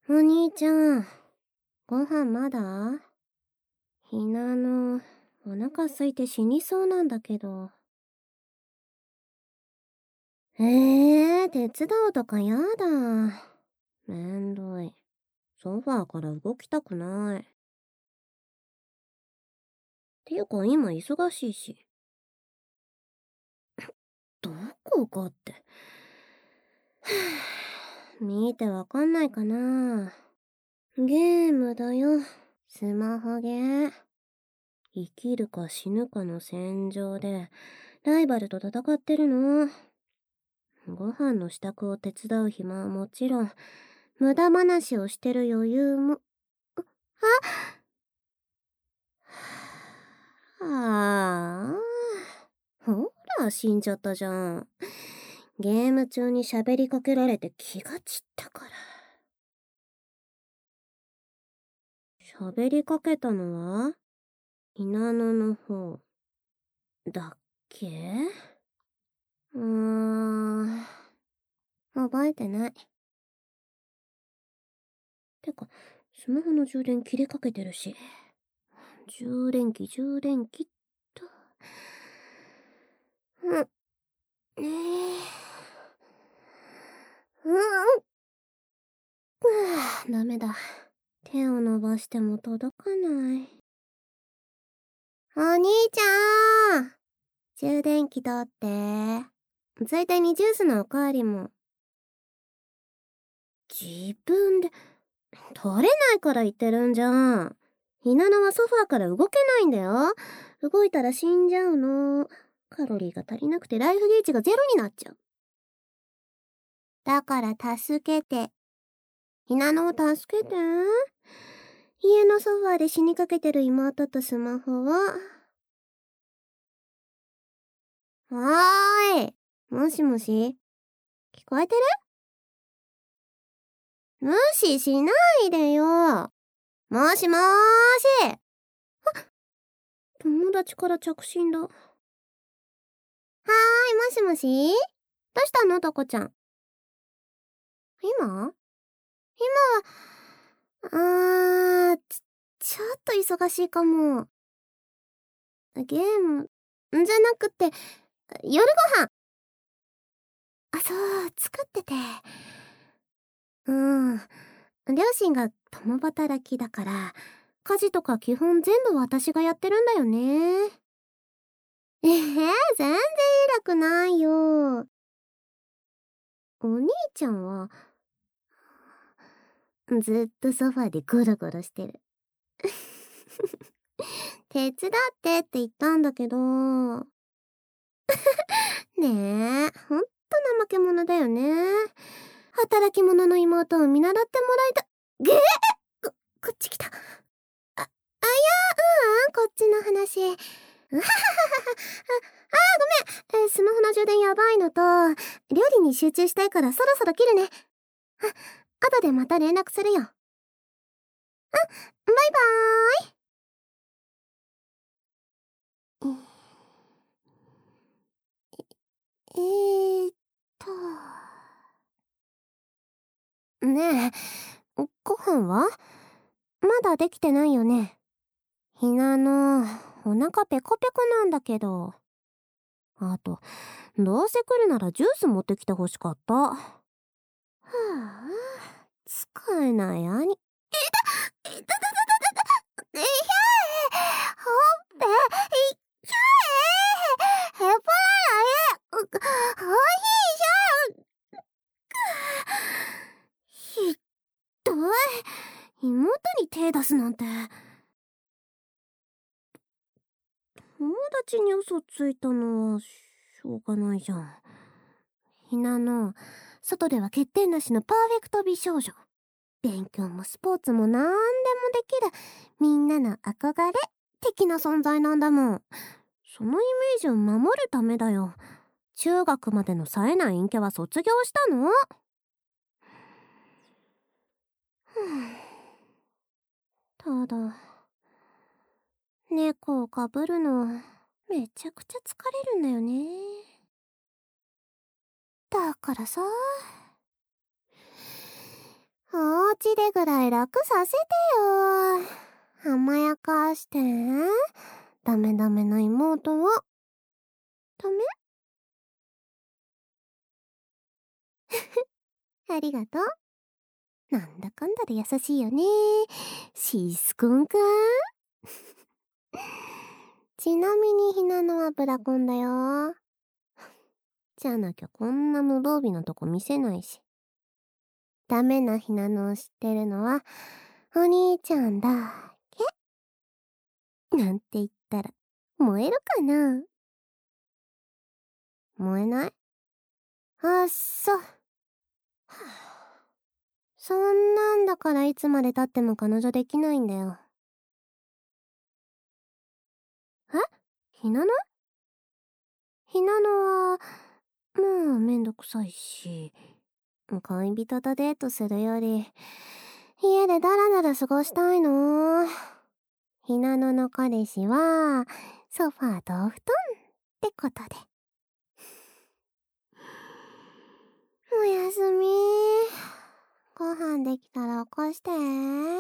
お兄ちゃん、ご飯まだ？ひなの、お腹空いて死にそうなんだけど。手伝うとかやだ。めんどい。ソファーから動きたくない。ていうか今忙しいし。どこがって。見てわかんないかな。ゲームだよ。スマホゲー。生きるか死ぬかの戦場で、ライバルと戦ってるの。ご飯の支度を手伝う暇はもちろん、無駄話をしてる余裕も。ああ。ほら、死んじゃったじゃん。ゲーム中に喋りかけられて気が散ったから。喋りかけたのはひなのの方だっけ？覚えてない。てか、スマホの充電切れかけてるし。充電器っと。ねえ。ダメだ。手を伸ばしても届かない。お兄ちゃん、充電器取って。ついでにジュースのおかわりも。自分で、取れないから言ってるんじゃん。ひなのはソファーから動けないんだよ。動いたら死んじゃうの。カロリーが足りなくてライフゲージがゼロになっちゃう。だから助けて。ひなのを助けて。家のソファーで死にかけてる妹とスマホを。はーい。もしもし聞こえてる？無視しないでよ。もしもーし。友達から着信だ。はーい、もしもし？どうしたの、タコちゃん。今ちょっと忙しいかも。ゲーム、じゃなくて、夜ご飯。そう、作ってて。うん。両親が共働きだから、家事とか基本全部私がやってるんだよね。全然偉くないよ。お兄ちゃんは、ずっとソファでゴロゴロしてる。手伝ってって言ったんだけど。ねえ、ほんと怠け者だよね。働き者の妹を見習ってもらいた、こっち来た。こっちの話。うはははは。ごめん。スマホの充電やばいのと、料理に集中したいからそろそろ切るね。後でまた連絡するよ。バイバーイ。えーっと。ねえ、ご飯はまだできてないよね。ひなの、お腹ペコペコなんだけど。あと、どうせ来るならジュース持ってきてほしかった。はあ、使えない兄。いやほっぺ、ひゃへばらへ、おいしょ。ひっどい。妹に手出すなんて。友達に嘘ついたのはしょうがないじゃん。ひなの、外では欠点なしのパーフェクト美少女。勉強もスポーツもなんでもできる、みんなの憧れ的な存在なんだもん。そのイメージを守るためだよ。中学までの冴えない陰キャは卒業したの。ただ、猫をかぶるのめちゃくちゃ疲れるんだよね。だからさ、 お家でぐらい楽させてよ。甘やかして。ダメダメな妹を。ダメ？ありがとう。なんだかんだで優しいよね。シスコンか。ちなみにひなのはブラコンだよ。じゃなきゃこんな無防備なとこ見せないし。ダメなひなのを知ってるのはお兄ちゃんだけ。なんて言ったら燃えるかな？燃えない？あっそ。はあ、そんなんだからいつまで経っても彼女できないんだよ。え？ひなの？ひなのはもうめんどくさいし、恋人とデートするより家でダラダラ過ごしたいの。ひなのの彼氏はソファーとお布団ってことで。おやすみ。ご飯できたら起こして。